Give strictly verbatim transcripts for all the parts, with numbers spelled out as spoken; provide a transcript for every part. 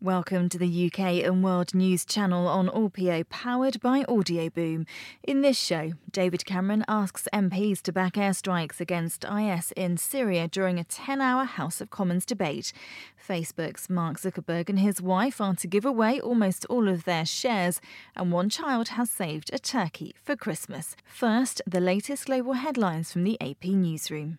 Welcome to the U K and World News Channel on All P O, powered by Audioboom. In this show, David Cameron asks M Ps to back airstrikes against I S in Syria during a ten-hour House of Commons debate. Facebook's Mark Zuckerberg and his wife are to give away almost all of their shares, and one child has saved a turkey for Christmas. First, the latest global headlines from the A P newsroom.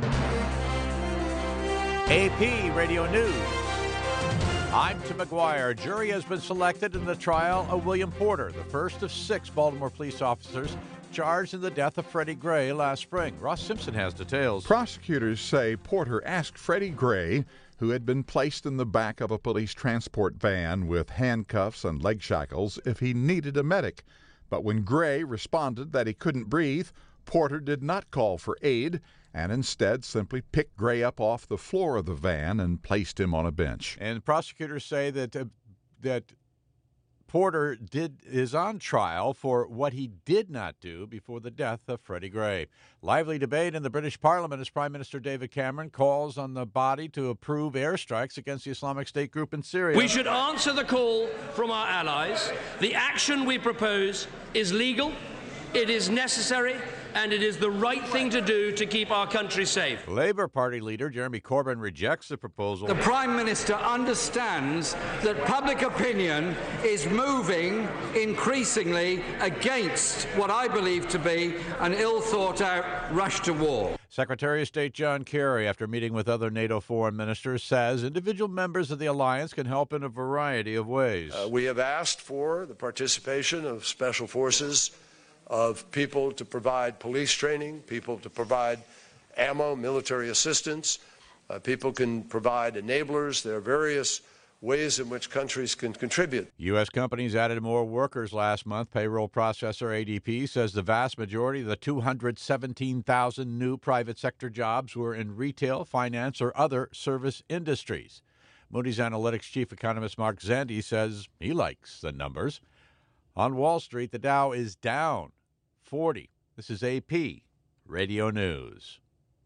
A P Radio News. I'm Tim McGuire. Jury has been selected in the trial of William Porter, the first of six Baltimore police officers charged in the death of Freddie Gray last spring. Ross Simpson has details. Prosecutors say Porter asked Freddie Gray, who had been placed in the back of a police transport van with handcuffs and leg shackles, if he needed a medic. But when Gray responded that he couldn't breathe, Porter did not call for aid and instead simply picked Gray up off the floor of the van and placed him on a bench. And prosecutors say that uh, that Porter did is on trial for what he did not do before the death of Freddie Gray. Lively debate in the British Parliament as Prime Minister David Cameron calls on the body to approve airstrikes against the Islamic State group in Syria. We should answer the call from our allies. The action we propose is legal, it is necessary, and it is the right thing to do to keep our country safe. Labour Party leader Jeremy Corbyn rejects the proposal. The Prime Minister understands that public opinion is moving increasingly against what I believe to be an ill-thought-out rush to war. Secretary of State John Kerry, after meeting with other NATO foreign ministers, says individual members of the alliance can help in a variety of ways. Uh, we have asked for the participation of special forces, of people to provide police training, people to provide ammo, military assistance. Uh, people can provide enablers. There are various ways in which countries can contribute. U S companies added more workers last month. Payroll processor A D P says the vast majority of the two hundred seventeen thousand new private sector jobs were in retail, finance, or other service industries. Moody's Analytics chief economist Mark Zandi says he likes the numbers. On Wall Street, the Dow is down forty. This is A P Radio News.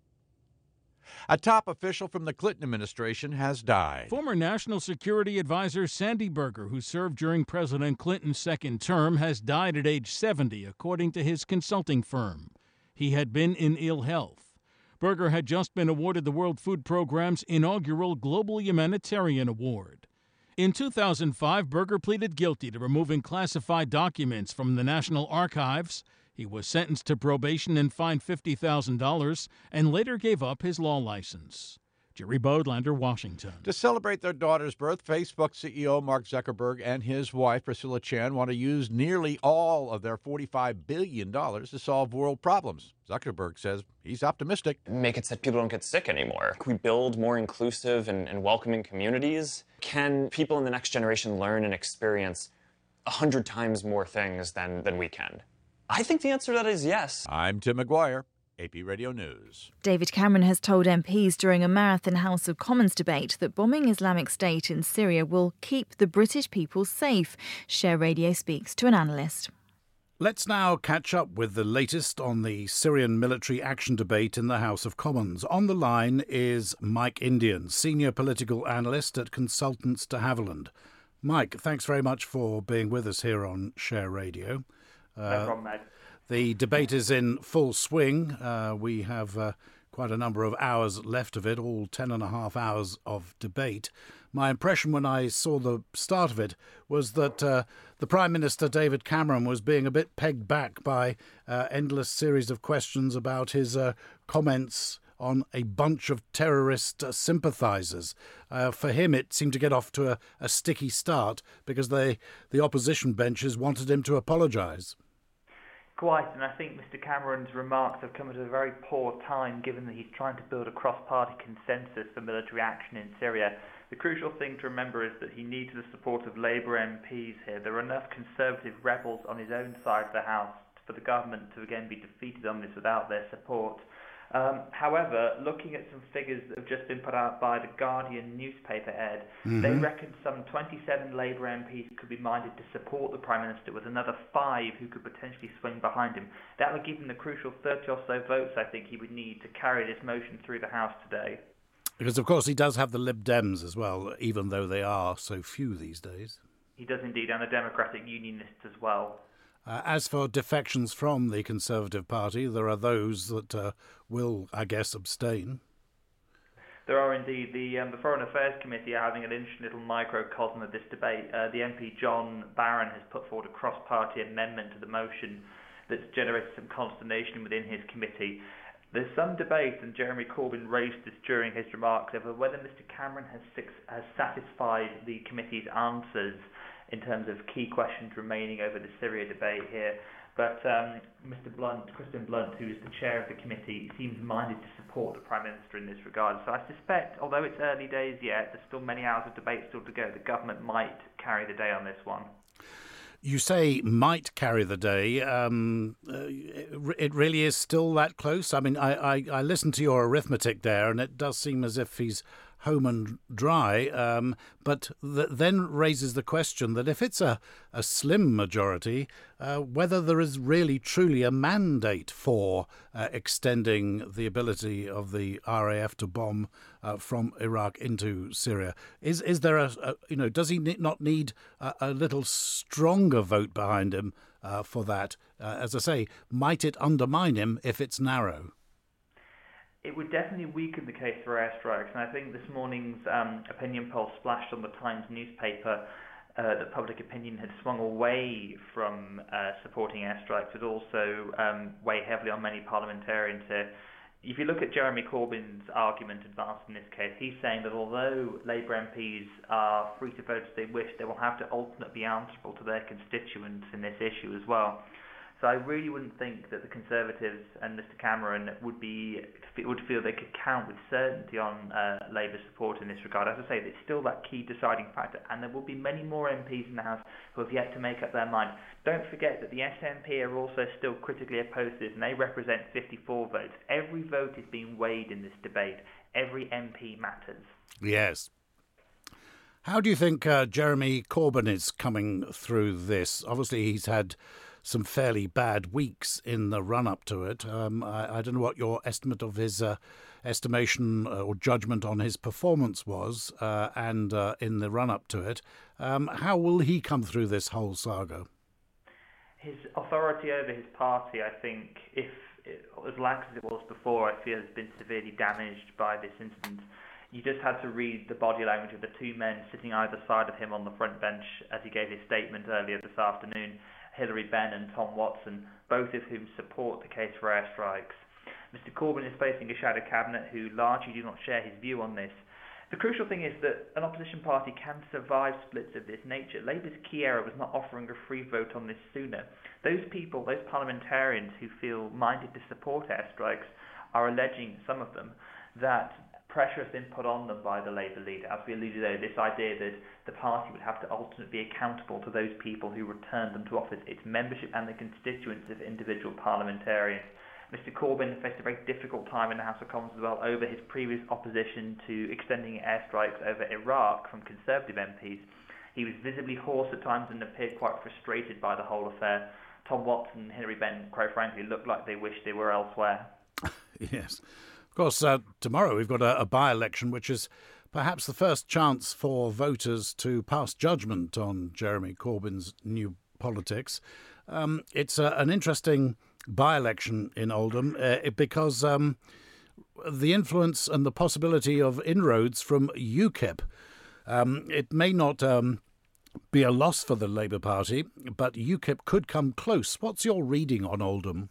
A top official from the Clinton administration has died. Former National Security Advisor Sandy Berger, who served during President Clinton's second term, has died at age seventy, according to his consulting firm. He had been in ill health. Berger had just been awarded the World Food Programme's inaugural Global Humanitarian Award. In two thousand five, Berger pleaded guilty to removing classified documents from the National Archives. He was sentenced to probation and fined fifty thousand dollars and later gave up his law license. Jerry Bodlander, Washington. To celebrate their daughter's birth, Facebook C E O Mark Zuckerberg and his wife Priscilla Chan want to use nearly all of their forty-five billion dollars to solve world problems. Zuckerberg says he's optimistic. Make it so people don't get sick anymore. Can we build more inclusive and, and welcoming communities? Can people in the next generation learn and experience a hundred times more things than, than we can? I think the answer to that is yes. I'm Tim McGuire, A P Radio News. David Cameron has told M Ps during a marathon House of Commons debate that bombing Islamic State in Syria will keep the British people safe. Share Radio speaks to an analyst. Let's now catch up with the latest on the Syrian military action debate in the House of Commons. On the line is Mike Indian, senior political analyst at Consultants de Havilland. Mike, thanks very much for being with us here on Share Radio. Uh, no problem, mate. The debate is in full swing. Uh, we have uh, quite a number of hours left of it, all ten and a half hours of debate. My impression when I saw the start of it was that uh, the Prime Minister, David Cameron, was being a bit pegged back by uh, endless series of questions about his uh, comments on a bunch of terrorist uh, sympathisers. Uh, for him, it seemed to get off to a, a sticky start because they, the opposition benches wanted him to apologise. Quite, and I think Mr Cameron's remarks have come at a very poor time given that he's trying to build a cross-party consensus for military action in Syria. The crucial thing to remember is that he needs the support of Labour M Ps here. There are enough Conservative rebels on his own side of the House for the government to again be defeated on this without their support. Um, however, looking at some figures that have just been put out by the Guardian newspaper, Ed, mm-hmm. they reckon some twenty-seven Labour M Ps could be minded to support the Prime Minister, with another five who could potentially swing behind him. That would give him the crucial thirty or so votes I think he would need to carry this motion through the House today. Because, of course, he does have the Lib Dems as well, even though they are so few these days. He does indeed, and the Democratic Unionists as well. Uh, as for defections from the Conservative Party, there are those that uh, will, I guess, abstain. There are indeed. The, um, the Foreign Affairs Committee are having an interesting little microcosm of this debate. Uh, the M P John Barron has put forward a cross-party amendment to the motion that's generated some consternation within his committee. There's some debate, and Jeremy Corbyn raised this during his remarks, over whether Mr Cameron has, six, has satisfied the committee's answers in terms of key questions remaining over the Syria debate here. But um, Mr Blunt, Kristen Blunt, who is the chair of the committee, seems minded to support the Prime Minister in this regard. So I suspect, although it's early days yet, there's still many hours of debate still to go, the government might carry the day on this one. You say might carry the day. Um, uh, it really is still that close? I mean, I, I, I listened to your arithmetic there, and it does seem as if he's home and dry, um, but th- then raises the question that if it's a, a slim majority, uh, whether there is really truly a mandate for uh, extending the ability of the R A F to bomb uh, from Iraq into Syria. Is is there a, a you know, does he ne- not need a, a little stronger vote behind him uh, for that? Uh, as I say, might it undermine him if it's narrow? It would definitely weaken the case for airstrikes, and I think this morning's um, opinion poll splashed on the Times newspaper uh, that public opinion had swung away from uh, supporting airstrikes, but also um, weigh heavily on many parliamentarians here. If you look at Jeremy Corbyn's argument advanced in this case, he's saying that although Labour M Ps are free to vote as they wish, they will have to ultimately be answerable to their constituents in this issue as well. So I really wouldn't think that the Conservatives and Mister Cameron would be would feel they could count with certainty on uh, Labour support in this regard. As I say, it's still that key deciding factor, and there will be many more M Ps in the House who have yet to make up their mind. Don't forget that the S N P are also still critically opposed to this, and they represent fifty-four votes. Every vote is being weighed in this debate. Every M P matters. Yes. How do you think uh, Jeremy Corbyn is coming through this? Obviously, he's had some fairly bad weeks in the run-up to it. Um, I, I don't know what your estimate of his uh, estimation or judgment on his performance was uh, and uh, in the run-up to it. Um, how will he come through this whole saga? His authority over his party, I think, if it, as lax as it was before, I feel has been severely damaged by this incident. You just had to read the body language of the two men sitting either side of him on the front bench as he gave his statement earlier this afternoon, Hilary Benn and Tom Watson, both of whom support the case for airstrikes. Mister Corbyn is facing a shadow cabinet who largely do not share his view on this. The crucial thing is that an opposition party can survive splits of this nature. Labour's key error was not offering a free vote on this sooner. Those people, those parliamentarians who feel minded to support airstrikes are alleging, some of them, that pressure has been put on them by the Labour leader. As we alluded earlier, this idea that the party would have to ultimately be accountable to those people who returned them to office, its membership and the constituents of individual parliamentarians. Mister Corbyn faced a very difficult time in the House of Commons as well over his previous opposition to extending airstrikes over Iraq from Conservative M Ps. He was visibly hoarse at times and appeared quite frustrated by the whole affair. Tom Watson and Hilary Benn, quite frankly, looked like they wished they were elsewhere. Yes. Of course, uh, tomorrow we've got a, a by-election, which is perhaps the first chance for voters to pass judgment on Jeremy Corbyn's new politics. Um, it's uh, an interesting by-election in Oldham uh, because um, the influence and the possibility of inroads from U KIP. Um, it may not um, be a loss for the Labour Party, but U KIP could come close. What's your reading on Oldham?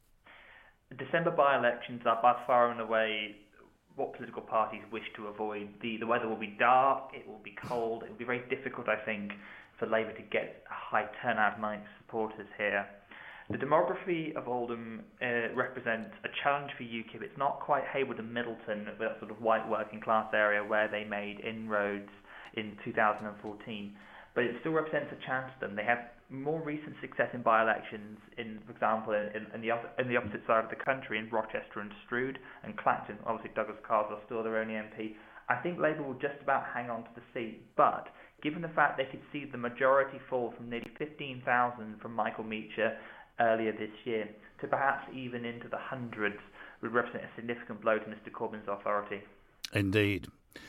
December by-elections are by far and away what political parties wish to avoid. The, the weather will be dark, it will be cold, it will be very difficult, I think, for Labour to get a high turnout among its supporters here. The demography of Oldham uh, represents a challenge for U KIP. It's not quite Hayward and Middleton, that sort of white working class area where they made inroads in two thousand fourteen, but it still represents a chance to them. They have more recent success in by-elections, in, for example, in, in, the, in the opposite side of the country, in Rochester and Strood and Clacton. Obviously, Douglas Carswell still their only M P. I think Labour will just about hang on to the seat, but given the fact they could see the majority fall from nearly fifteen thousand from Michael Meacher earlier this year to perhaps even into the hundreds, would represent a significant blow to Mister Corbyn's authority. Indeed.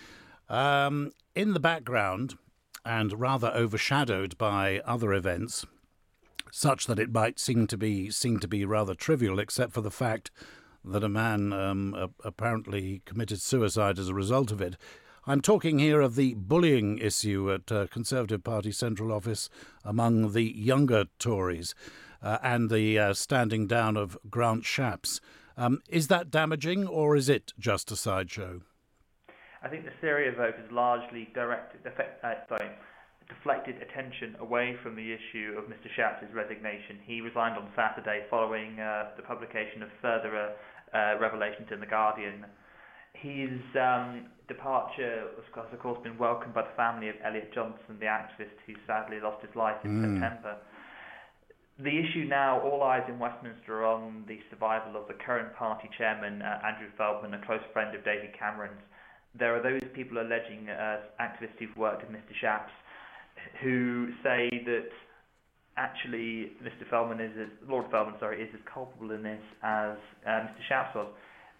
Um, in the background, and rather overshadowed by other events, such that it might seem to be seem to be rather trivial, except for the fact that a man um, uh, apparently committed suicide as a result of it. I'm talking here of the bullying issue at uh, Conservative Party Central Office among the younger Tories uh, and the uh, standing down of Grant Shapps. Um, is that damaging, or is it just a sideshow? I think the Syria vote has largely directed, effect, uh, sorry, deflected attention away from the issue of Mister Shapps' resignation. He resigned on Saturday following uh, the publication of further uh, uh, revelations in The Guardian. His um, departure has, of course, been welcomed by the family of Elliot Johnson, the activist who sadly lost his life in mm. September. The issue now, all eyes in Westminster are on the survival of the current party chairman, uh, Andrew Feldman, a close friend of David Cameron's. There are those people alleging, uh, activists who've worked with Mister Shapps, who say that actually Mister Feldman is, as, Lord Feldman, sorry, is as culpable in this as uh, Mister Shapps was.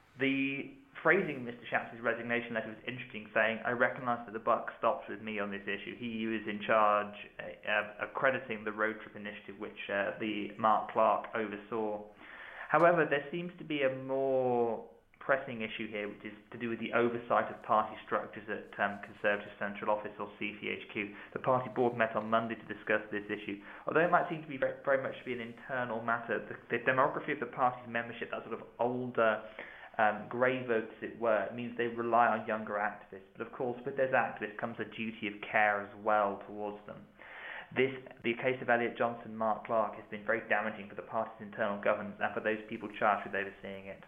The phrasing Mister Shapps' resignation letter was interesting, saying, "I recognise that the buck stops with me on this issue." He was in charge uh, of crediting the road trip initiative, which uh, the Mark Clark oversaw. However, there seems to be a more pressing issue here, which is to do with the oversight of party structures at um, Conservative Central Office, or C C H Q. The party board met on Monday to discuss this issue. Although it might seem to be very, very much to be an internal matter, the, the demography of the party's membership, that sort of older Um, grey votes, as it were, it means they rely on younger activists. But of course, with those activists comes a duty of care as well towards them. This, the case of Elliot Johnson, Mark Clark, has been very damaging for the party's internal governance and for those people charged with overseeing it.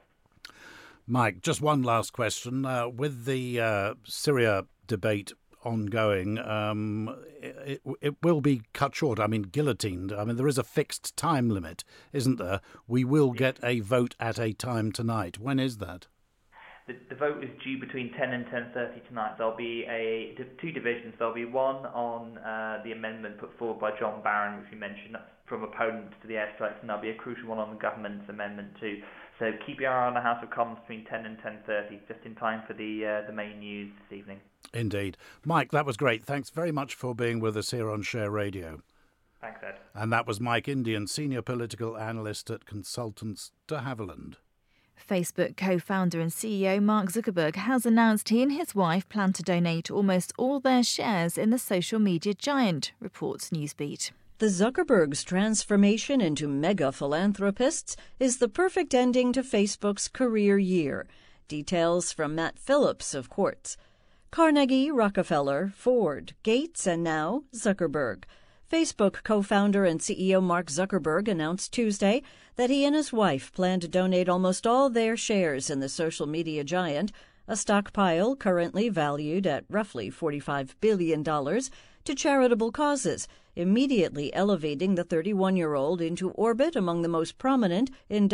Mike, just one last question. Uh, with the uh, Syria debate ongoing, um, it, it will be cut short. I mean, guillotined. I mean, there is a fixed time limit, isn't there? We will get a vote at a time tonight. When is that? The, the vote is due between ten and ten thirty tonight. There'll be a two divisions. There'll be one on uh, the amendment put forward by John Barron, which we mentioned, from opponents to the airstrikes, and there'll be a crucial one on the government's amendment too. So keep your eye on the House of Commons between ten and ten thirty, just in time for the uh, the main news this evening. Indeed. Mike, that was great. Thanks very much for being with us here on Share Radio. Thanks, Ed. And that was Mike Indian, Senior Political Analyst at Consultants de Havilland. Facebook co-founder and C E O Mark Zuckerberg has announced he and his wife plan to donate almost all their shares in the social media giant, reports Newsbeat. The Zuckerbergs' transformation into mega philanthropists is the perfect ending to Facebook's career year. Details from Matt Phillips of Quartz. Carnegie, Rockefeller, Ford, Gates, and now Zuckerberg. Facebook co-founder and C E O Mark Zuckerberg announced Tuesday that he and his wife plan to donate almost all their shares in the social media giant, a stockpile currently valued at roughly forty-five billion dollars, to charitable causes, immediately elevating the thirty-one-year-old into orbit among the most prominent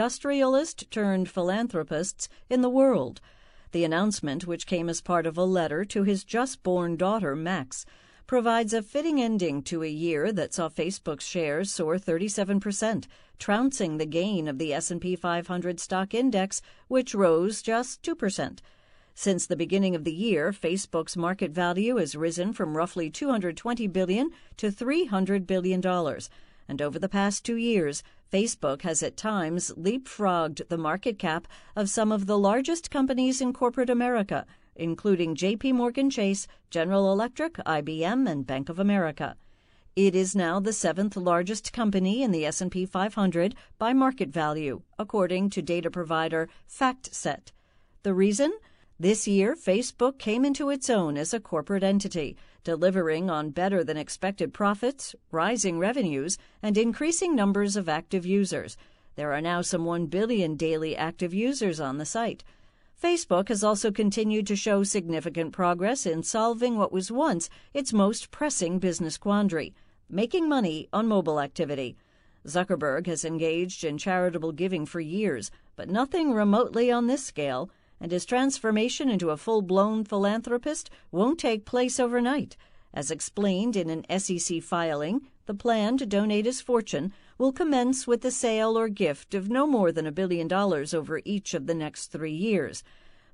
industrialist-turned-philanthropists in the world. The announcement, which came as part of a letter to his just-born daughter, Max, provides a fitting ending to a year that saw Facebook's shares soar thirty-seven percent, trouncing the gain of the S and P five hundred stock index, which rose just two percent. Since the beginning of the year, Facebook's market value has risen from roughly two hundred twenty billion dollars to three hundred billion dollars. And over the past two years, Facebook has at times leapfrogged the market cap of some of the largest companies in corporate America, including J P Morgan Chase, General Electric, I B M, and Bank of America. It is now the seventh largest company in the S and P five hundred by market value, according to data provider FactSet. The reason? This year, Facebook came into its own as a corporate entity, delivering on better-than-expected profits, rising revenues, and increasing numbers of active users. There are now some one billion daily active users on the site. Facebook has also continued to show significant progress in solving what was once its most pressing business quandary, making money on mobile activity. Zuckerberg has engaged in charitable giving for years, but nothing remotely on this scale, and his transformation into a full-blown philanthropist won't take place overnight. As explained in an S E C filing, the plan to donate his fortune will commence with the sale or gift of no more than a billion dollars over each of the next three years.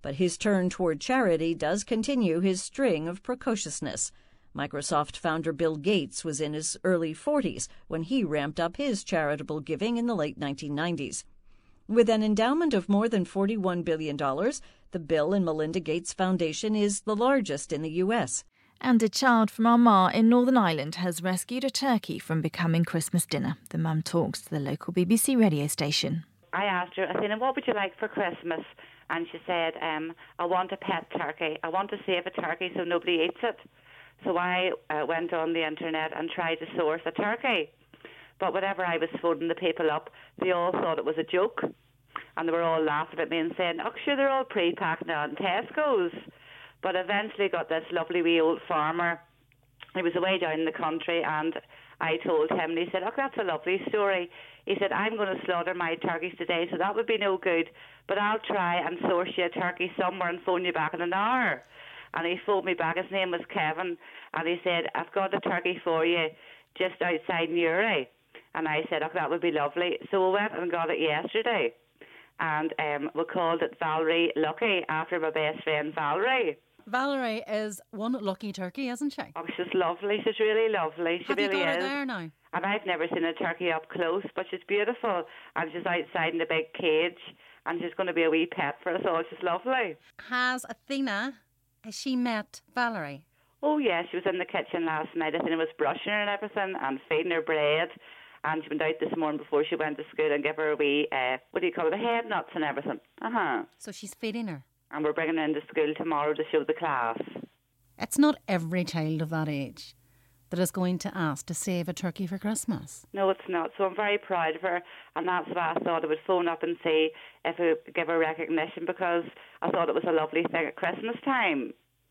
But his turn toward charity does continue his string of precociousness. Microsoft founder Bill Gates was in his early forties when he ramped up his charitable giving in the late nineteen nineties. With an endowment of more than forty-one billion dollars, the Bill and Melinda Gates Foundation is the largest in the U S. And a child from Armagh in Northern Ireland has rescued a turkey from becoming Christmas dinner. The mum talks to the local B B C radio station. I asked her, I said, what would you like for Christmas? And she said, um, I want a pet turkey. I want to save a turkey so nobody eats it. So I uh, went on the internet and tried to source a turkey. But whenever I was phoning the people up, they all thought it was a joke. And they were all laughing at me and saying, oh, sure, they're all pre-packed now in Tesco's. But eventually got this lovely wee old farmer. He was away down in the country, and I told him, and he said, oh, that's a lovely story. He said, I'm going to slaughter my turkeys today, so that would be no good. But I'll try and source you a turkey somewhere and phone you back in an hour. And he phoned me back. His name was Kevin. And he said, I've got a turkey for you just outside Newry. And I said, oh, that would be lovely. So we went and got it yesterday. And um, we called it Valerie Lucky after my best friend Valerie. Valerie is one lucky turkey, isn't she? Oh, she's lovely. She's really lovely. She Have really you got is. her there now? And I've never seen a turkey up close, but she's beautiful. And she's outside in the big cage. And she's going to be a wee pet for us all. She's lovely. Has Athena, has she met Valerie? Oh, yeah. She was in the kitchen last night. Athena was brushing her and everything and feeding her bread. And she went out this morning before she went to school and gave her a wee, uh, what do you call it, head nuts and everything. Uh-huh. So she's feeding her? And we're bringing her into school tomorrow to show the class. It's not every child of that age that is going to ask to save a turkey for Christmas. No, it's not. So I'm very proud of her. And that's why I thought I would phone up and see if I would give her recognition, because I thought it was a lovely thing at Christmas time.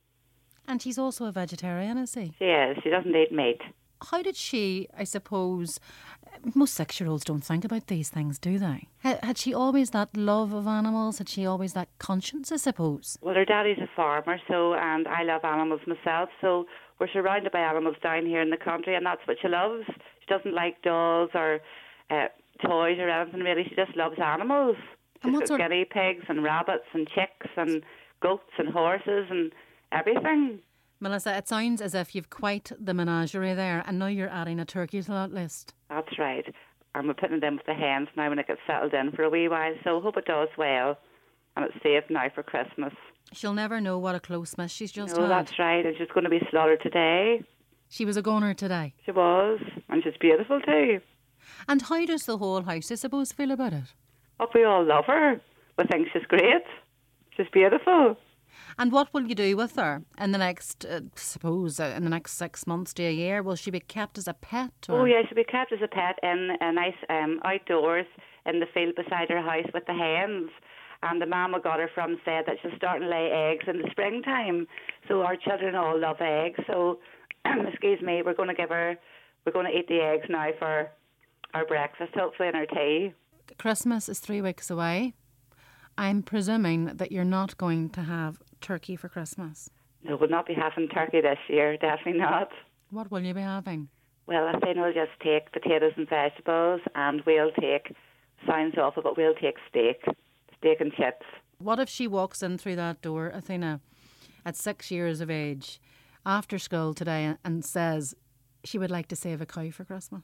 And she's also a vegetarian, is she? She is. She doesn't eat meat. How did she, I suppose, most six-year-olds don't think about these things, do they? Had she always that love of animals? Had she always that conscience, I suppose? Well, her daddy's a farmer, so, and I love animals myself, so we're surrounded by animals down here in the country, and that's what she loves. She doesn't like dolls or uh, toys or anything, really. She just loves animals. She's got sort guinea pigs and rabbits and chicks and goats and horses and everything. Melissa, it sounds as if you've quite the menagerie there, and now you're adding a turkey to that list. That's right. And we're putting it in with the hens now when it gets settled in for a wee while, so hope it does well. And it's safe now for Christmas. She'll never know what a close miss she's just no, had. That's right. And she's going to be slaughtered today. She was a goner today. She was. And she's beautiful too. And how does the whole house, I suppose, feel about it? Oh, we all love her. We think she's great. She's beautiful. And what will you do with her in the next, uh, suppose, uh, in the next six months to a year? Will she be kept as a pet? Or? Oh, yeah, she'll be kept as a pet in a nice um, outdoors in the field beside her house with the hens. And the mama got her from said that she'll start to lay eggs in the springtime. So our children all love eggs. So, excuse me, we're going to give her, we're going to eat the eggs now for our breakfast, hopefully, and our tea. Christmas is three weeks away. I'm presuming that you're not going to have turkey for Christmas. No, we'll not be having turkey this year, definitely not. What will you be having? Well, I think we'll just take potatoes and vegetables, and we'll take, sounds awful, but we'll take steak, steak and chips. What if she walks in through that door, Athena, at six years of age, after school today, and says she would like to save a cow for Christmas?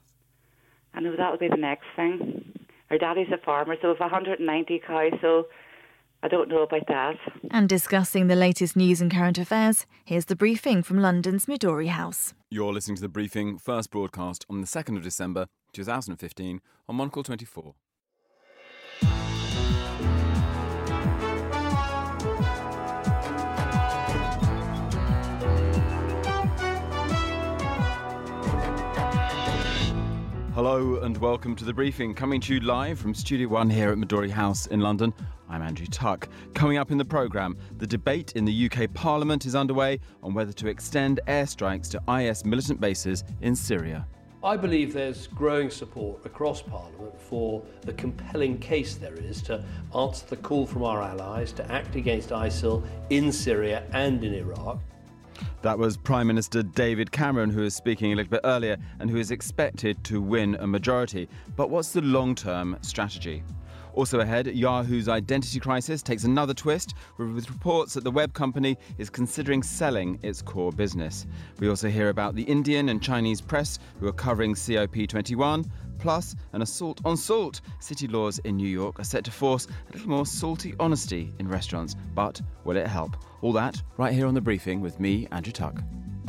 I know that will be the next thing. Her daddy's a farmer, so we've one hundred ninety cows, so I don't know about that. And discussing the latest news and current affairs, here's the briefing from London's Midori House. You're listening to the briefing, first broadcast on the second of December twenty fifteen on Monocle twenty-four. Hello and welcome to the briefing, coming to you live from Studio One here at Midori House in London. I'm Andrew Tuck. Coming up in the programme, the debate in the U K Parliament is underway on whether to extend airstrikes to I S militant bases in Syria. I believe there's growing support across Parliament for the compelling case there is to answer the call from our allies to act against ISIL in Syria and in Iraq. That was Prime Minister David Cameron, who was speaking a little bit earlier and who is expected to win a majority. But what's the long-term strategy? Also ahead, Yahoo's identity crisis takes another twist with reports that the web company is considering selling its core business. We also hear about the Indian and Chinese press who are covering C O P twenty-one, plus an assault on salt. City laws in New York are set to force a little more salty honesty in restaurants. But will it help? All that right here on The Briefing with me, Andrew Tuck.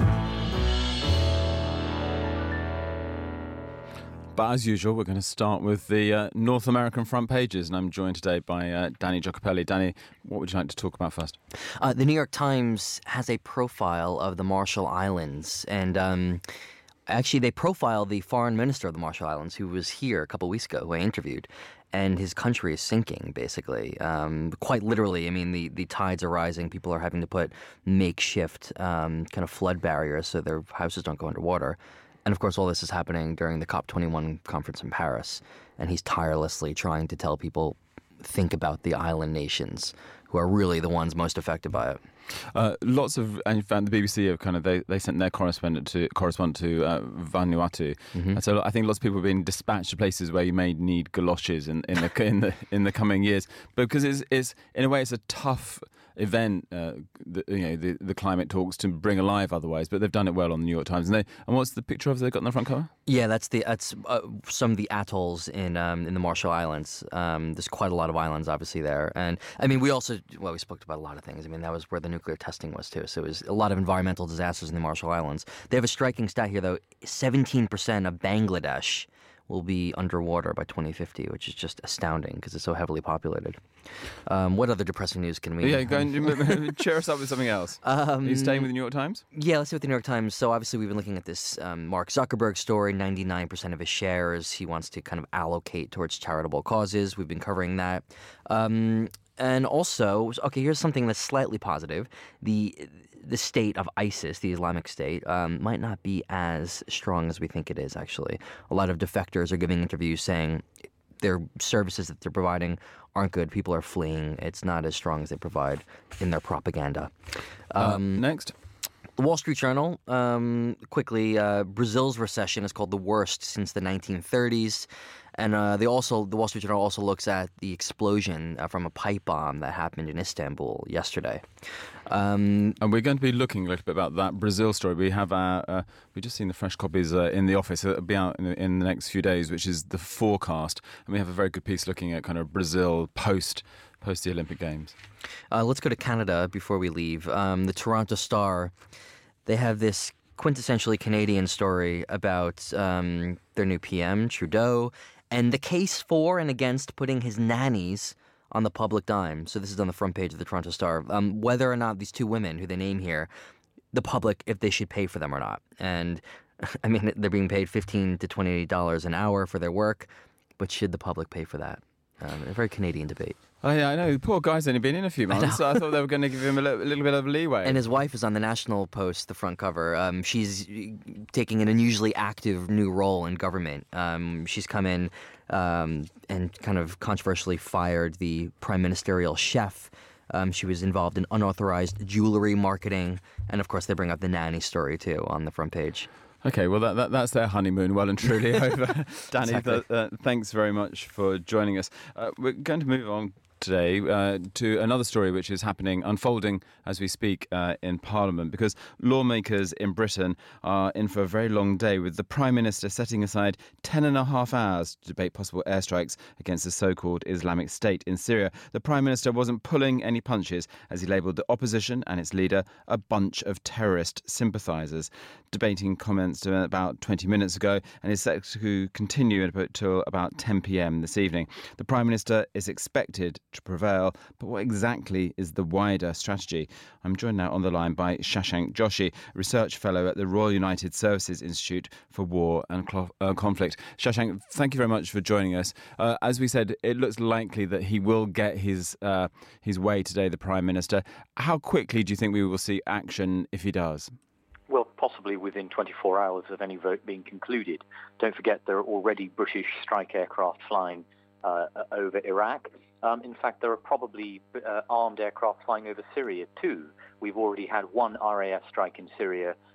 But as usual, we're going to start with the uh, North American front pages, and I'm joined today by uh, Danny Giacopelli. Danny, what would you like to talk about first? Uh, the New York Times has a profile of the Marshall Islands, and um, actually they profile the foreign minister of the Marshall Islands, who was here a couple of weeks ago, who I interviewed, and his country is sinking, basically. Um, quite literally, I mean, the, the tides are rising. People are having to put makeshift um, kind of flood barriers so their houses don't go underwater. And, of course, all this is happening during the COP twenty-one conference in Paris. And he's tirelessly trying to tell people, think about the island nations, who are really the ones most affected by it. Uh, lots of, and in fact, the B B C have kind of, they, they sent their correspondent to correspondent to uh, Vanuatu. Mm-hmm. And so I think lots of people have been dispatched to places where you may need galoshes in, in the in the in the coming years. But because it's, it's in a way, it's a tough event, uh, the, you know, the, the climate talks to bring alive otherwise, but they've done it well on the New York Times. And they, and what's the picture of they got on the front cover? Yeah, that's the that's uh, some of the atolls in um, in the Marshall Islands. Um, there's quite a lot of islands, obviously, there. And I mean, we also, well, we spoke about a lot of things. I mean, that was where the nuclear testing was, too. So it was a lot of environmental disasters in the Marshall Islands. They have a striking stat here, though. seventeen percent of Bangladesh will be underwater by twenty fifty, which is just astounding because it's so heavily populated. Um, what other depressing news can we... Yeah, go and cheer us up with something else. Um, Are you staying with the New York Times? Yeah, let's see with the New York Times. So obviously we've been looking at this um, Mark Zuckerberg story, ninety-nine percent of his shares he wants to kind of allocate towards charitable causes. We've been covering that. Um, and also, okay, here's something that's slightly positive. The... The state of ISIS, the Islamic State, um, might not be as strong as we think it is, actually. A lot of defectors are giving interviews saying their services that they're providing aren't good. People are fleeing. It's not as strong as they provide in their propaganda. Um, uh, next. The Wall Street Journal, um, quickly, uh, Brazil's recession is called the worst since the nineteen thirties. And uh, they also, the Wall Street Journal also looks at the explosion uh, from a pipe bomb that happened in Istanbul yesterday. Um, and we're going to be looking a little bit about that Brazil story. We have our, uh, we've just seen the fresh copies uh, in the office. It'll be out in, in the next few days, which is the forecast. And we have a very good piece looking at kind of Brazil post post the Olympic Games. Uh, let's go to Canada before we leave. Um, the Toronto Star, they have this quintessentially Canadian story about um, their new P M, Trudeau, and the case for and against putting his nannies on the public dime. So this is on the front page of the Toronto Star. Um, whether or not these two women, who they name here, the public, if they should pay for them or not. And, I mean, they're being paid fifteen to twenty dollars an hour for their work, but should the public pay for that? Um, a very Canadian debate. Oh, yeah, I know. The poor guy's only been in a few months, I so I thought they were going to give him a little, a little bit of leeway. And his wife is on the National Post, the front cover. Um, she's taking an unusually active new role in government. Um, she's come in um, and kind of controversially fired the prime ministerial chef. Um, she was involved in unauthorized jewelry marketing. And, of course, they bring up the nanny story, too, on the front page. Okay, well, that, that, that's their honeymoon well and truly over. Danny, Exactly. th- uh, thanks very much for joining us. Uh, we're going to move on today uh, to another story which is happening, unfolding as we speak uh, in Parliament, because lawmakers in Britain are in for a very long day, with the Prime Minister setting aside ten and a half hours to debate possible airstrikes against the so-called Islamic State in Syria. The Prime Minister wasn't pulling any punches as he labelled the opposition and its leader a bunch of terrorist sympathisers. Debating comments to about twenty minutes ago, and is set to continue until about ten p.m. this evening. The Prime Minister is expected to prevail, but what exactly is the wider strategy? I'm joined now on the line by Shashank Joshi, Research Fellow at the Royal United Services Institute for War and Cl- uh, Conflict. Shashank, thank you very much for joining us. Uh, as we said, it looks likely that he will get his uh, his way today, the Prime Minister. How quickly do you think we will see action if he does? Well, possibly within twenty-four hours of any vote being concluded. Don't forget there are already British strike aircraft flying uh, over Iraq. Um, in fact, there are probably uh, armed aircraft flying over Syria too. We've already had one R A F strike in Syria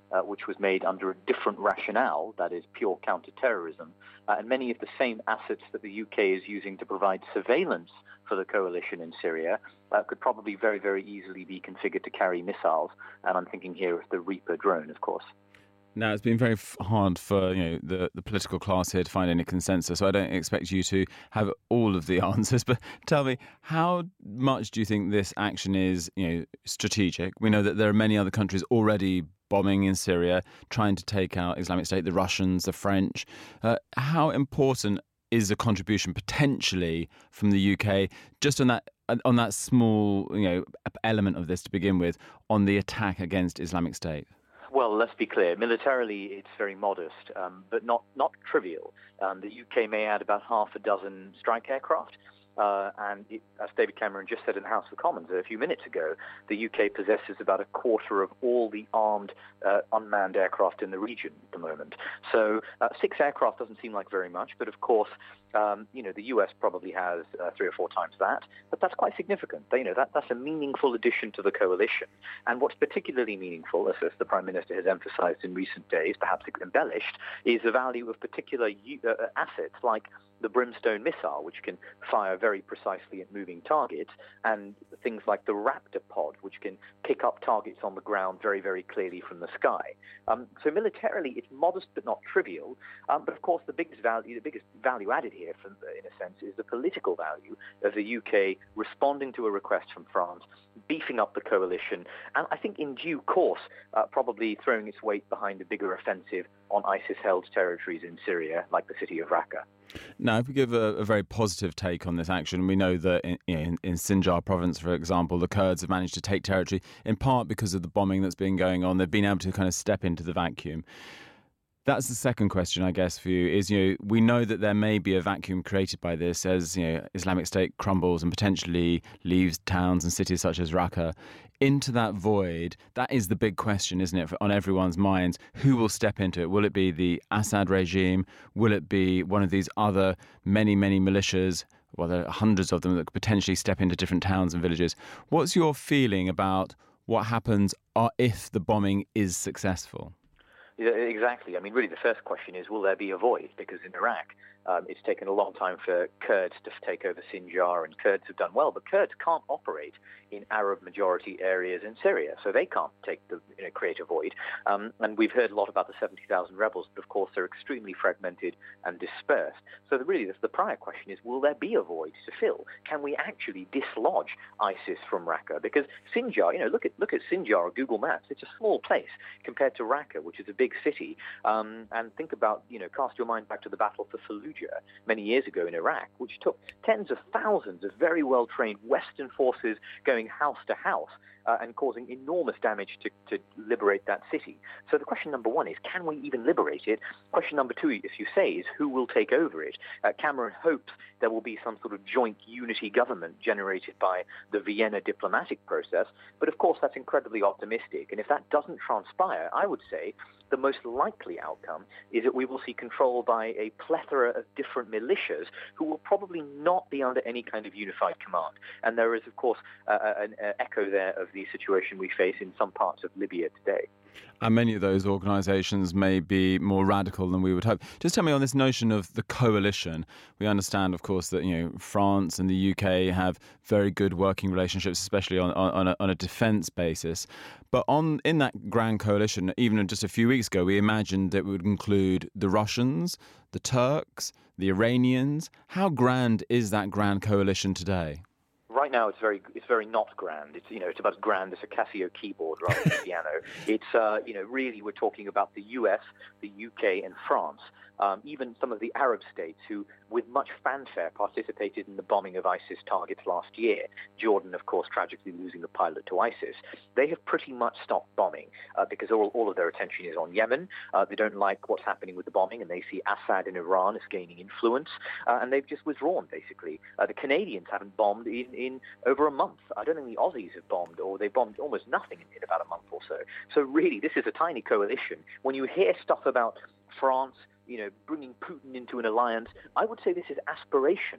uh, which was made under a different rationale, that is pure counterterrorism, uh, and many of the same assets that the U K is using to provide surveillance for the coalition in Syria uh, could probably very, very easily be configured to carry missiles. And I'm thinking here of the Reaper drone, of course. Now, it's been very f- hard for you know the, the political class here to find any consensus, so I don't expect you to have all of the answers, but tell me, how much do you think this action is you know strategic? We know that there are many other countries already bombing in Syria, trying to take out Islamic State, the Russians, the French. Uh, how important is a contribution potentially from the U K just on that on that small you know element of this to begin with, on the attack against Islamic State? Well, let's be clear. Militarily, it's very modest, um, but not, not trivial. Um, the U K may add about half a dozen strike aircraft. Uh, and it, as David Cameron just said in the House of Commons a few minutes ago, the U K possesses about a quarter of all the armed uh, unmanned aircraft in the region at the moment. So uh, six aircraft doesn't seem like very much, but of course, um, you know, the U S probably has uh, three or four times that. But that's quite significant. You know, that, that's a meaningful addition to the coalition. And what's particularly meaningful, as, as the Prime Minister has emphasised in recent days, perhaps embellished, is the value of particular uh, assets like the Brimstone missile, which can fire very precisely at moving targets, and things like the Raptor pod, which can pick up targets on the ground very, very clearly from the sky. Um, so militarily, it's modest but not trivial. Um, but of course, the biggest value, the biggest value added here, from, in a sense, is the political value of the U K responding to a request from France, beefing up the coalition, and I think in due course, uh, probably throwing its weight behind a bigger offensive on ISIS-held territories in Syria, like the city of Raqqa. Now, if we give a, a very positive take on this action, we know that in, in, in Sinjar province, for example, the Kurds have managed to take territory, in part because of the bombing that's been going on. They've been able to kind of step into the vacuum. That's the second question, I guess, for you, is, you know, we know that there may be a vacuum created by this as, you know, Islamic State crumbles and potentially leaves towns and cities such as Raqqa. Into that void, that is the big question, isn't it, on everyone's minds? Who will step into it? Will it be the Assad regime? Will it be one of these other many, many militias? Well, there are hundreds of them that could potentially step into different towns and villages. What's your feeling about what happens if the bombing is successful? Yeah, exactly. I mean, really, the first question is, will there be a void? Because in Iraq, um, it's taken a long time for Kurds to take over Sinjar, and Kurds have done well, but Kurds can't operate in Arab-majority areas in Syria, so they can't take the you know, create a void. Um, and we've heard a lot about the seventy thousand rebels, but of course they're extremely fragmented and dispersed. So the, really, the, the prior question is, will there be a void to fill? Can we actually dislodge ISIS from Raqqa? Because Sinjar, you know, look at look at Sinjar on Google Maps. It's a small place compared to Raqqa, which is a big city. Um, and think about, you know, cast your mind back to the battle for Fallujah many years ago in Iraq, which took tens of thousands of very well-trained Western forces going house to house uh, and causing enormous damage to, to liberate that city. So the question number one is, can we even liberate it? Question number two, as you say, is who will take over it? Uh, Cameron hopes there will be some sort of joint unity government generated by the Vienna diplomatic process, but of course that's incredibly optimistic. And if that doesn't transpire, I would say the most likely outcome is that we will see control by a plethora of different militias who will probably not be under any kind of unified command. And there is, of course, uh, an uh, echo there of the situation we face in some parts of Libya today. And many of those organisations may be more radical than we would hope. Just tell me on this notion of the coalition. We understand, of course, that you know France and the U K have very good working relationships, especially on on a, on a defence basis. But on in that grand coalition, even just a few weeks ago, we imagined it would include the Russians, the Turks, the Iranians. How grand is that grand coalition today? Right now, it's very, it's very not grand. It's, you know, it's about as grand as a Casio keyboard rather than a piano. It's, uh, you know, really we're talking about the U S, the U K, and France. Um, even some of the Arab states who, with much fanfare, participated in the bombing of ISIS targets last year. Jordan, of course, tragically losing a pilot to ISIS. They have pretty much stopped bombing uh, because all, all of their attention is on Yemen. Uh, they don't like what's happening with the bombing, and they see Assad in Iran as gaining influence, uh, and they've just withdrawn, basically. Uh, the Canadians haven't bombed in, in over a month. I don't think the Aussies have bombed, or they bombed almost nothing in, in about a month or so. So really, this is a tiny coalition. When you hear stuff about France, you know, bringing Putin into an alliance, I would say this is aspirational.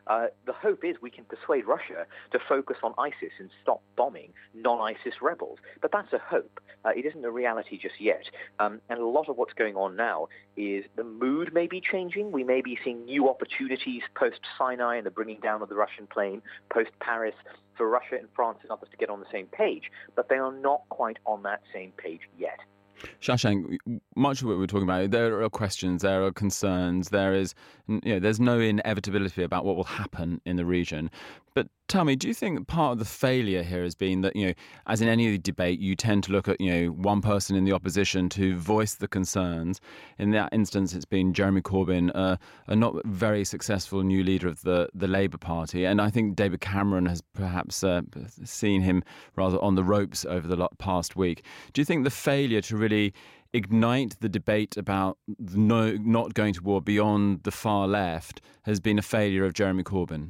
uh, the hope is we can persuade Russia to focus on ISIS and stop bombing non-ISIS rebels. But that's a hope. Uh, it isn't a reality just yet. Um, and a lot of what's going on now is the mood may be changing. We may be seeing new opportunities post-Sinai and the bringing down of the Russian plane, post-Paris, for Russia and France and others to get on the same page. But they are not quite on that same page yet. Shashank, much of what we're talking about, there are questions, there are concerns, there is, you know, there's no inevitability about what will happen in the region. But tell me, do you think part of the failure here has been that, you know, as in any debate, you tend to look at, you know, one person in the opposition to voice the concerns? In that instance, it's been Jeremy Corbyn, uh, a not very successful new leader of the, the Labour Party. And I think David Cameron has perhaps uh, seen him rather on the ropes over the past week. Do you think the failure to really ignite the debate about no, not going to war beyond the far left has been a failure of Jeremy Corbyn?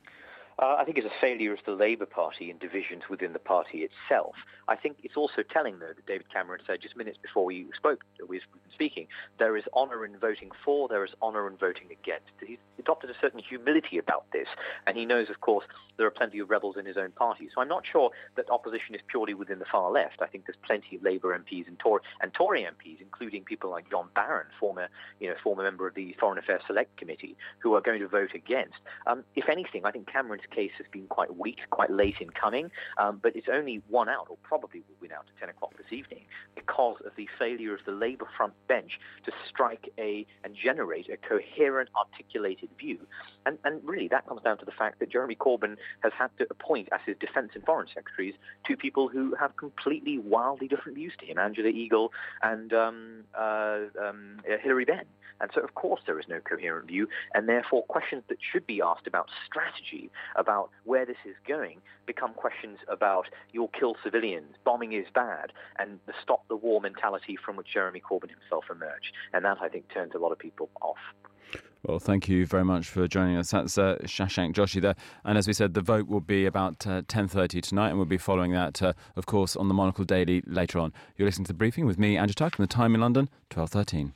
Uh, I think it's a failure of the Labour Party and divisions within the party itself. I think it's also telling, though, that David Cameron said just minutes before we spoke, we've been speaking, there is honour in voting for, there is honour in voting against. He's adopted a certain humility about this, and he knows, of course, there are plenty of rebels in his own party. So I'm not sure that opposition is purely within the far left. I think there's plenty of Labour M Ps and Tory, and Tory M Ps, including people like John Barron, former, you know, former member of the Foreign Affairs Select Committee, who are going to vote against. Um, if anything, I think Cameron's case has been quite weak, quite late in coming, um, but it's only won out, or probably will win out at ten o'clock this evening, because of the failure of the Labour front bench to strike a and generate a coherent, articulated view. And, and really, that comes down to the fact that Jeremy Corbyn has had to appoint as his defence and foreign secretaries two people who have completely wildly different views to him, Angela Eagle and um, uh, um, Hilary Benn. And so, of course, there is no coherent view, and therefore questions that should be asked about strategy, about where this is going, become questions about you'll kill civilians, bombing is bad, and the stop the war mentality from which Jeremy Corbyn himself emerged. And that, I think, turns a lot of people off. Well, thank you very much for joining us. That's uh, Shashank Joshi there. And as we said, the vote will be about uh, ten thirty tonight, and we'll be following that, uh, of course, on the Monocle Daily later on. You're listening to The Briefing with me, Andrew Tuck, and the time in London, twelve thirteen.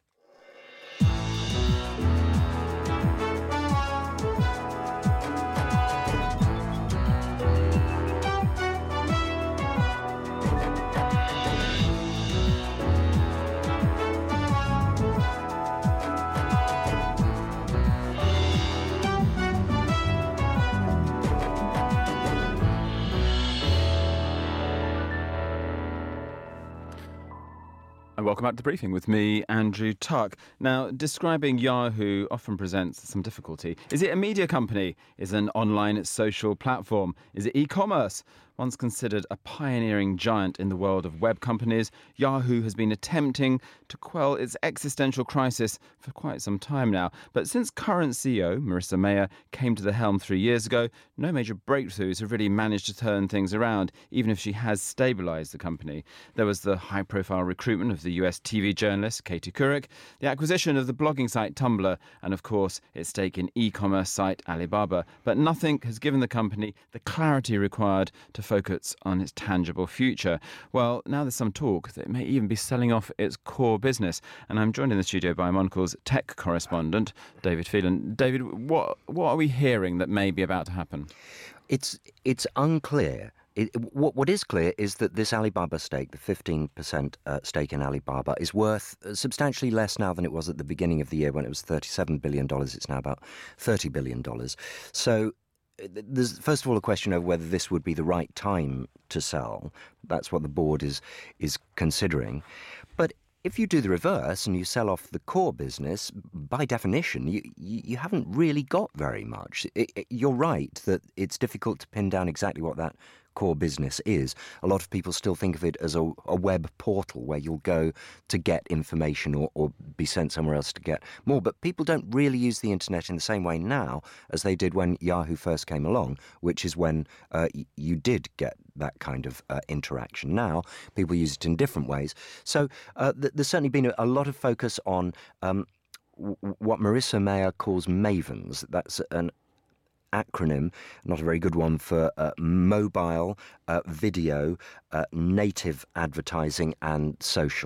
And welcome back to The Briefing with me, Andrew Tuck. Now, describing Yahoo often presents some difficulty. Is it a media company? Is it an online social platform? Is it e-commerce? Once considered a pioneering giant in the world of web companies, Yahoo has been attempting to quell its existential crisis for quite some time now. But since current C E O, Marissa Mayer, came to the helm three years ago, no major breakthroughs have really managed to turn things around, even if she has stabilised the company. There was the high-profile recruitment of the U S T V journalist Katie Couric, the acquisition of the blogging site Tumblr, and of course its stake in e-commerce site Alibaba. But nothing has given the company the clarity required to focus on its tangible future. Well, now there's some talk that it may even be selling off its core business. And I'm joined in the studio by Monocle's tech correspondent, David Phelan. David, what what are we hearing that may be about to happen? It's it's unclear. It, what, what is clear is that this Alibaba stake, the fifteen percent uh, stake in Alibaba, is worth substantially less now than it was at the beginning of the year when it was thirty-seven billion dollars. It's now about thirty billion dollars. So there's first of all a question of whether this would be the right time to sell. That's what the board is is considering. But if you do the reverse and you sell off the core business, by definition, you, you, you haven't really got very much. It, it, you're right that it's difficult to pin down exactly what that core business is. A lot of people still think of it as a, a web portal where you'll go to get information or, or be sent somewhere else to get more. But people don't really use the internet in the same way now as they did when Yahoo first came along, which is when uh, y- you did get that kind of uh, interaction. Now, people use it in different ways. So uh, th- there's certainly been a, a lot of focus on um, w- what Marissa Mayer calls mavens. That's an acronym, not a very good one, for uh, mobile, uh, video, uh, native advertising and social.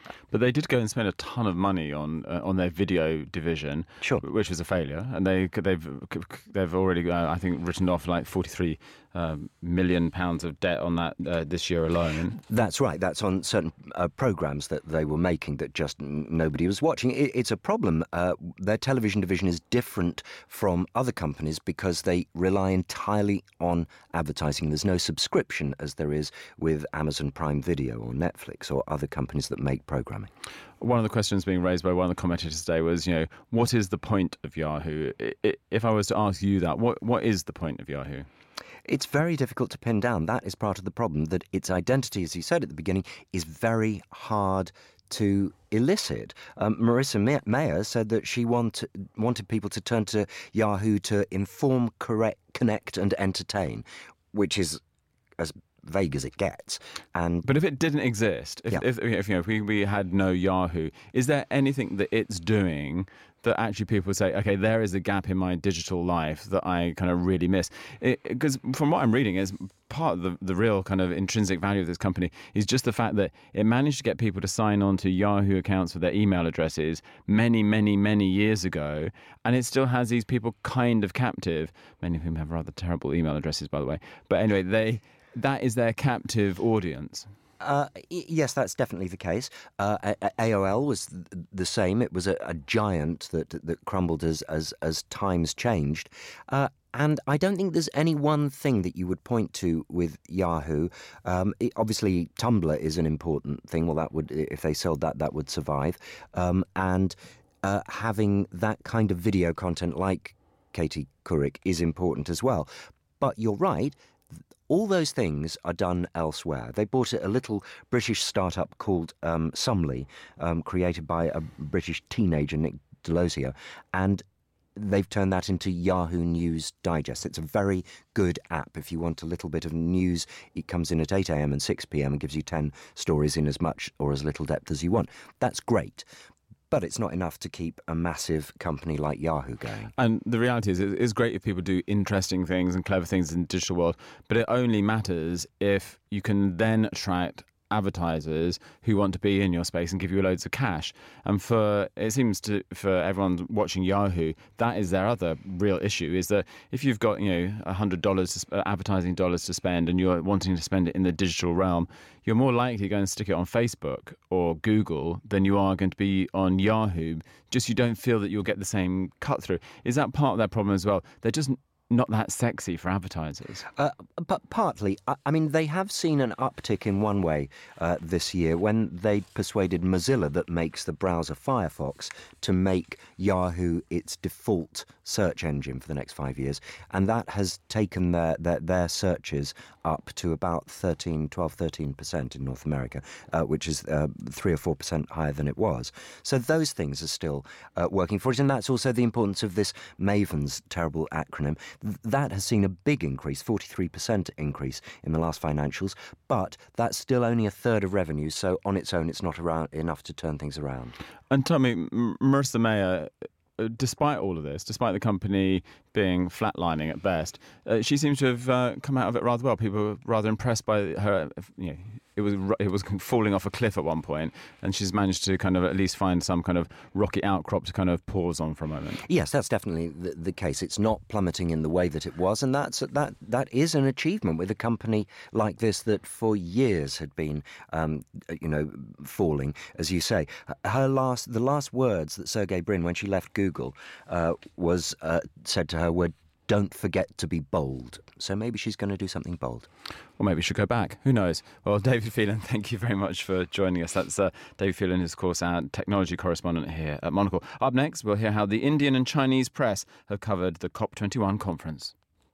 But they did go and spend a ton of money on uh, on their video division, sure. which was a failure, and they they've they've already uh, I think written off like forty-three um, million pounds of debt on that uh, this year alone. That's right. That's on certain uh, programs that they were making that just n- nobody was watching. It, it's a problem. Uh, their television division is different from other companies because they rely entirely on advertising. There's no subscription as there is with Amazon Prime Video or Netflix or other companies that make programming. One of the questions being raised by one of the commentators today was, you know, what is the point of Yahoo? If I was to ask you that, what what is the point of Yahoo? It's very difficult to pin down. That is part of the problem, that its identity, as you said at the beginning, is very hard to elicit. Um, Marissa Mayer said that she want, wanted people to turn to Yahoo to inform, correct, connect and entertain, which is as vague as it gets. And but if it didn't exist, if, yeah. if, if you know, if we, we had no Yahoo, is there anything that it's doing that actually people would say, okay, there is a gap in my digital life that I kind of really miss? Because from what I'm reading, is part of the, the real kind of intrinsic value of this company is just the fact that it managed to get people to sign on to Yahoo accounts with their email addresses many, many, many years ago, and it still has these people kind of captive. Many of whom have rather terrible email addresses, by the way. But anyway, they that is their captive audience. Uh, yes, that's definitely the case. Uh, A O L was the same. It was a, a giant that that crumbled as as, as times changed. Uh, and I don't think there's any one thing that you would point to with Yahoo. Um, it, obviously, Tumblr is an important thing. Well, that would, if they sold that, that would survive. Um, and uh, having that kind of video content like Katie Couric is important as well. But you're right. All those things are done elsewhere. They bought a little British startup called um, Sumly, um, created by a British teenager, Nick Delosio, and they've turned that into Yahoo News Digest. It's a very good app. If you want a little bit of news, it comes in at eight a.m. and six p.m. and gives you ten stories in as much or as little depth as you want. That's great. But it's not enough to keep a massive company like Yahoo going. And the reality is, it's great if people do interesting things and clever things in the digital world, but it only matters if you can then attract advertisers who want to be in your space and give you loads of cash. And for it seems to for everyone watching Yahoo, that is their other real issue, is that if you've got, you know, one hundred dollars uh, advertising dollars to spend and you're wanting to spend it in the digital realm, you're more likely to go and stick it on Facebook or Google than you are going to be on Yahoo. Just you don't feel that you'll get the same cut through. Is that part of that problem as well? They're just not that sexy for advertisers. Uh, but partly, I, I mean, they have seen an uptick in one way uh, this year when they persuaded Mozilla, that makes the browser Firefox, to make Yahoo its default search engine for the next five years. And that has taken their, their, their searches up to about thirteen, twelve, thirteen percent in North America, uh, which is uh, three or four percent higher than it was. So those things are still uh, working for it. And that's also the importance of this Maven's terrible acronym. That has seen a big increase, forty-three percent increase in the last financials, but that's still only a third of revenue, so on its own it's not around enough to turn things around. And tell me, M- Marissa Mayer, despite all of this, despite the company being flatlining at best, uh, she seems to have uh, come out of it rather well. People were rather impressed by her. You know, it was it was falling off a cliff at one point, and she's managed to kind of at least find some kind of rocky outcrop to kind of pause on for a moment. Yes, that's definitely the, the case. It's not plummeting in the way that it was, and that's that that is an achievement with a company like this that for years had been, um, you know, falling, as you say. Her last, the last words that Sergey Brin, when she left Google, uh, was uh, said to her were, "Don't forget to be bold." So maybe she's going to do something bold. Or maybe she'll go back. Who knows? Well, David Phelan, thank you very much for joining us. That's uh, David Phelan, who's, of course, our technology correspondent here at Monocle. Up next, we'll hear how the Indian and Chinese press have covered the COP twenty-one conference.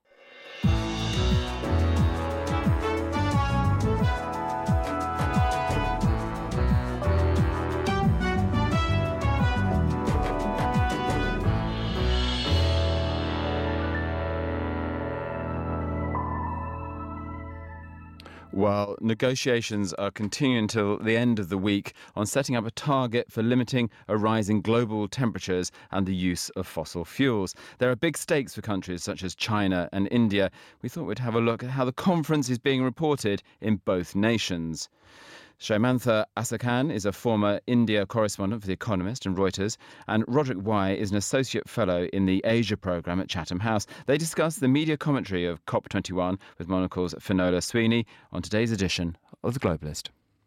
Well, negotiations are continuing until the end of the week on setting up a target for limiting a rise in global temperatures and the use of fossil fuels. There are big stakes for countries such as China and India. We thought we'd have a look at how the conference is being reported in both nations. Shaimantha Asakan is a former India correspondent for The Economist and Reuters, and Roderick Wai is an associate fellow in the Asia programme at Chatham House. They discuss the media commentary of COP twenty-one with Monocle's Finola Sweeney on today's edition of The Globalist.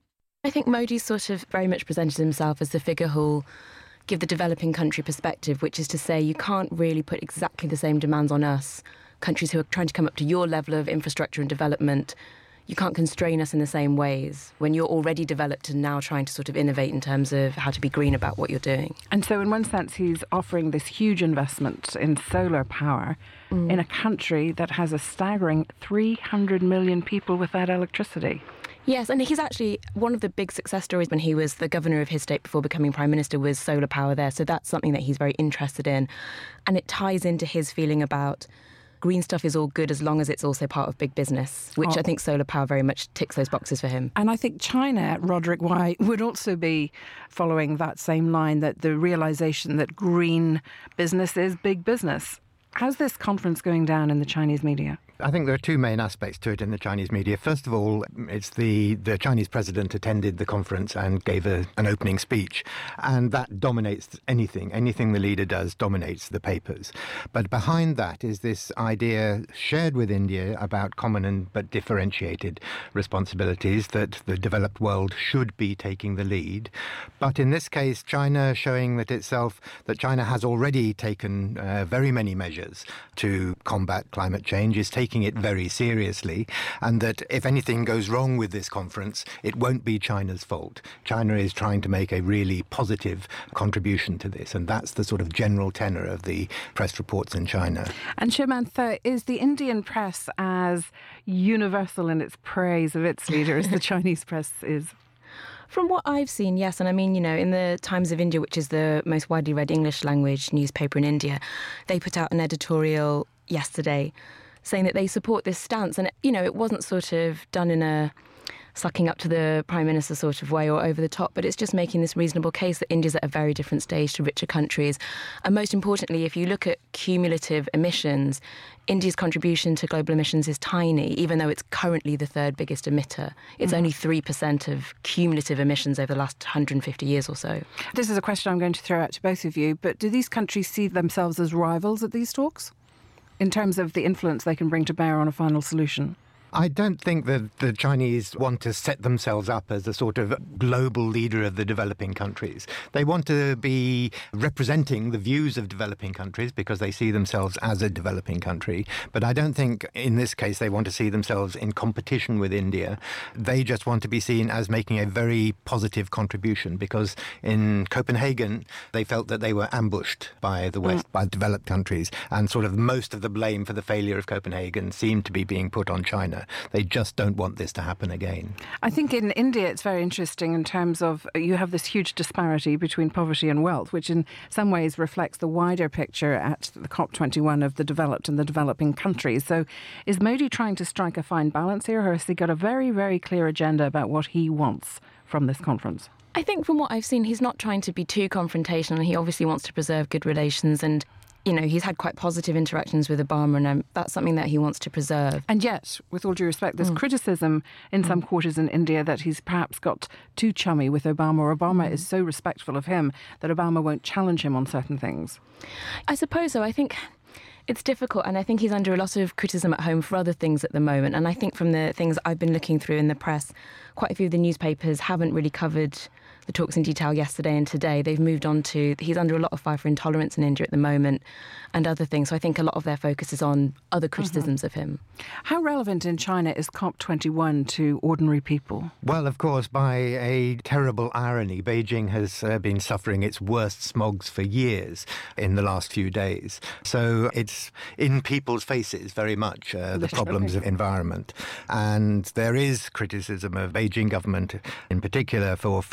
I think Modi's sort of very much presented himself as the figure who'll give the developing country perspective, which is to say you can't really put exactly the same demands on us, countries who are trying to come up to your level of infrastructure and development. You can't constrain us in the same ways when you're already developed and now trying to sort of innovate in terms of how to be green about what you're doing. And so in one sense, he's offering this huge investment in solar power mm. in a country that has a staggering three hundred million people without electricity. Yes, and he's actually, one of the big success stories when he was the governor of his state before becoming prime minister was solar power there. So that's something that he's very interested in. And it ties into his feeling about green stuff is all good as long as it's also part of big business, which oh. I think solar power very much ticks those boxes for him. And I think China, Roderick Wai, would also be following that same line, that the realisation that green business is big business. How's this conference going down in the Chinese media? I think there are two main aspects to it in the Chinese media. First of all, it's the, the Chinese president attended the conference and gave a, an opening speech, and that dominates anything. Anything the leader does dominates the papers. But behind that is this idea shared with India about common and but differentiated responsibilities that the developed world should be taking the lead. But in this case, China showing that itself, that China has already taken uh, very many measures to combat climate change, is taking taking it very seriously, and that if anything goes wrong with this conference, it won't be China's fault. China is trying to make a really positive contribution to this, and that's the sort of general tenor of the press reports in China. And Shaimantha, is the Indian press as universal in its praise of its leader as the Chinese press is? From what I've seen, yes. And I mean, you know, in the Times of India, which is the most widely read English language newspaper in India, they put out an editorial yesterday saying that they support this stance. And, you know, it wasn't sort of done in a sucking up to the Prime Minister sort of way or over the top, but it's just making this reasonable case that India's at a very different stage to richer countries. And most importantly, if you look at cumulative emissions, India's contribution to global emissions is tiny, even though it's currently the third biggest emitter. It's mm. only three percent of cumulative emissions over the last one hundred fifty years or so. This is a question I'm going to throw out to both of you, but do these countries see themselves as rivals at these talks, in terms of the influence they can bring to bear on a final solution? I don't think that the Chinese want to set themselves up as a sort of global leader of the developing countries. They want to be representing the views of developing countries because they see themselves as a developing country. But I don't think in this case they want to see themselves in competition with India. They just want to be seen as making a very positive contribution, because in Copenhagen they felt that they were ambushed by the West, mm. by developed countries, and sort of most of the blame for the failure of Copenhagen seemed to be being put on China. They just don't want this to happen again. I think in India it's very interesting in terms of you have this huge disparity between poverty and wealth, which in some ways reflects the wider picture at the COP twenty-one of the developed and the developing countries. So is Modi trying to strike a fine balance here, or has he got a very, very clear agenda about what he wants from this conference? I think from what I've seen, he's not trying to be too confrontational. He obviously wants to preserve good relations, and you know, he's had quite positive interactions with Obama, and um, that's something that he wants to preserve. And yet, with all due respect, there's mm. criticism in mm. some quarters in India that he's perhaps got too chummy with Obama, or Obama mm. is so respectful of him that Obama won't challenge him on certain things. I suppose so. I think it's difficult, and I think he's under a lot of criticism at home for other things at the moment. And I think from the things I've been looking through in the press, quite a few of the newspapers haven't really covered the talks in detail yesterday and today. They've moved on to, he's under a lot of fire for intolerance in India at the moment and other things. So I think a lot of their focus is on other criticisms mm-hmm. of him. How relevant in China is COP twenty-one to ordinary people? Well, of course, by a terrible irony, Beijing has uh, been suffering its worst smogs for years in the last few days. So it's in people's faces very much, uh, the problems of environment. And there is criticism of Beijing government in particular for failing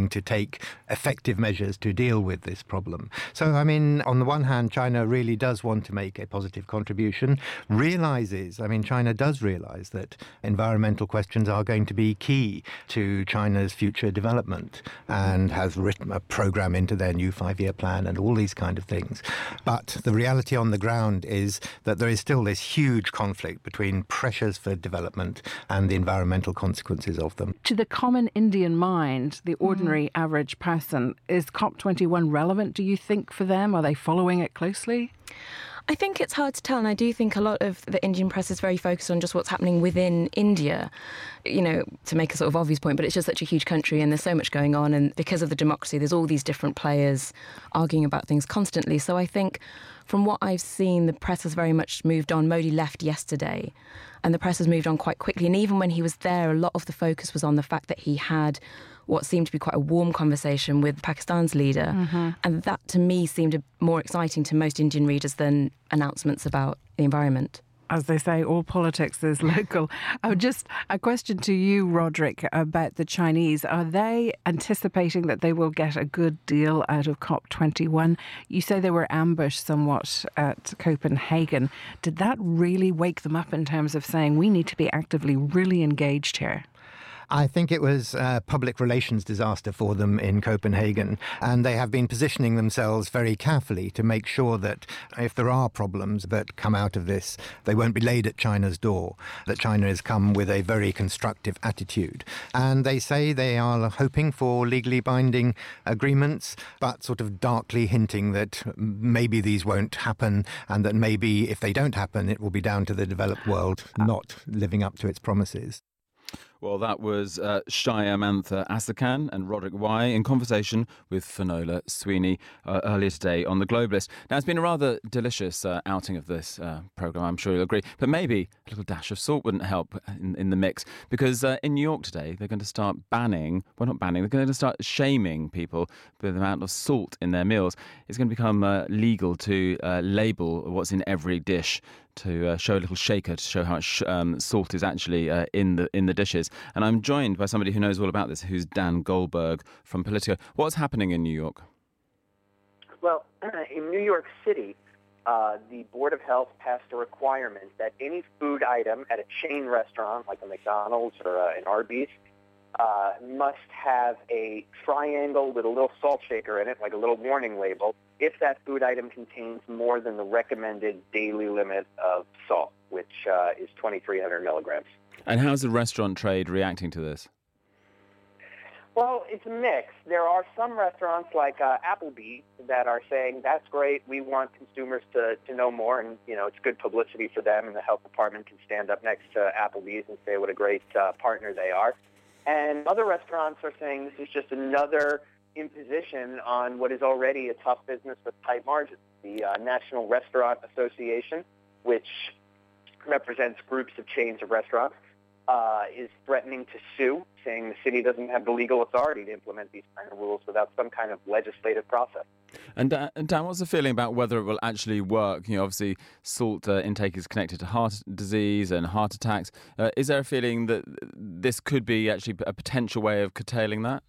to take effective measures to deal with this problem. So, I mean, on the one hand, China really does want to make a positive contribution, realizes, I mean, China does realize that environmental questions are going to be key to China's future development, and has written a program into their new five-year plan and all these kind of things. But the reality on the ground is that there is still this huge conflict between pressures for development and the environmental consequences of them. To the common Indian mind, the ordinary mm. average person, is COP twenty-one relevant, do you think, for them? Are they following it closely? I think it's hard to tell, and I do think a lot of the Indian press is very focused on just what's happening within India, you know, to make a sort of obvious point, but it's just such a huge country and there's so much going on, and because of the democracy, there's all these different players arguing about things constantly. So I think from what I've seen, the press has very much moved on. Modi left yesterday, and the press has moved on quite quickly, and even when he was there, a lot of the focus was on the fact that he had what seemed to be quite a warm conversation with Pakistan's leader. Mm-hmm. And that, to me, seemed more exciting to most Indian readers than announcements about the environment. As they say, all politics is local. Oh, just a question to you, Roderick, about the Chinese. Are they anticipating that they will get a good deal out of COP twenty-one? You say they were ambushed somewhat at Copenhagen. Did that really wake them up in terms of saying we need to be actively really engaged here? I think it was a public relations disaster for them in Copenhagen, and they have been positioning themselves very carefully to make sure that if there are problems that come out of this, they won't be laid at China's door, that China has come with a very constructive attitude. And they say they are hoping for legally binding agreements, but sort of darkly hinting that maybe these won't happen, and that maybe if they don't happen, it will be down to the developed world not living up to its promises. Well, that was uh, Shyamantha Asakan and Roderick Y in conversation with Finola Sweeney uh, earlier today on The Globalist. Now, it's been a rather delicious uh, outing of this uh, programme, I'm sure you'll agree, but maybe a little dash of salt wouldn't help in, in the mix, because uh, in New York today, they're going to start banning, well, not banning, they're going to start shaming people with the amount of salt in their meals. It's going to become uh, legal to uh, label what's in every dish, to uh, show a little shaker to show how much um, salt is actually uh, in the in the dishes. And I'm joined by somebody who knows all about this, who's Dan Goldberg from Politico. What's happening in New York? Well, in New York City, uh, the Board of Health passed a requirement that any food item at a chain restaurant, like a McDonald's or uh, an Arby's, uh, must have a triangle with a little salt shaker in it, like a little warning label, if that food item contains more than the recommended daily limit of salt, which uh, is twenty-three hundred milligrams. And how's the restaurant trade reacting to this? Well, it's mixed. There are some restaurants like uh, Applebee's that are saying, that's great, we want consumers to, to know more, and, you know, it's good publicity for them, and the health department can stand up next to Applebee's and say what a great uh, partner they are. And other restaurants are saying this is just another imposition on what is already a tough business with tight margins. The uh, National Restaurant Association, which represents groups of chains of restaurants, uh, is threatening to sue, saying the city doesn't have the legal authority to implement these kind of rules without some kind of legislative process. And, uh, and Dan, what's the feeling about whether it will actually work? You know, obviously, salt uh, intake is connected to heart disease and heart attacks. Uh, is there a feeling that this could be actually a potential way of curtailing that?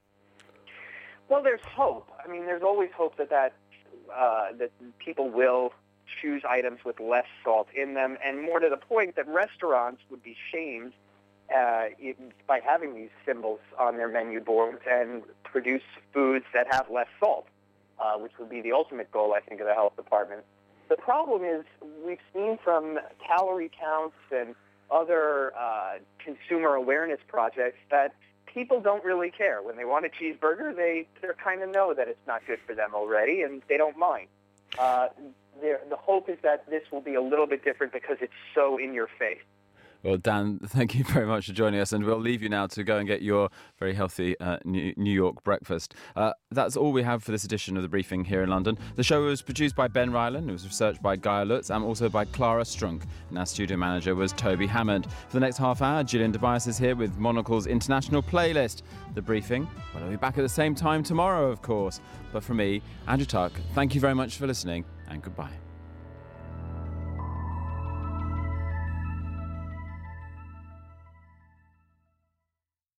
Well, there's hope. I mean, there's always hope that that, uh, that people will choose items with less salt in them, and more to the point, that restaurants would be shamed uh, by having these symbols on their menu boards and produce foods that have less salt, uh, which would be the ultimate goal, I think, of the health department. The problem is we've seen from calorie counts and other uh, consumer awareness projects that people don't really care. When they want a cheeseburger, they they kind of know that it's not good for them already, and they don't mind. Uh, the hope is that this will be a little bit different because it's so in your face. Well, Dan, thank you very much for joining us, and we'll leave you now to go and get your very healthy uh, New York breakfast. Uh, that's all we have for this edition of The Briefing here in London. The show was produced by Ben Ryland, it was researched by Gaia Lutz, and also by Clara Strunk, and our studio manager was Toby Hammond. For the next half hour, Gillian Tobias is here with Monocle's international playlist, The Briefing. Well, I'll be back at the same time tomorrow, of course. But from me, Andrew Tuck, thank you very much for listening, and goodbye.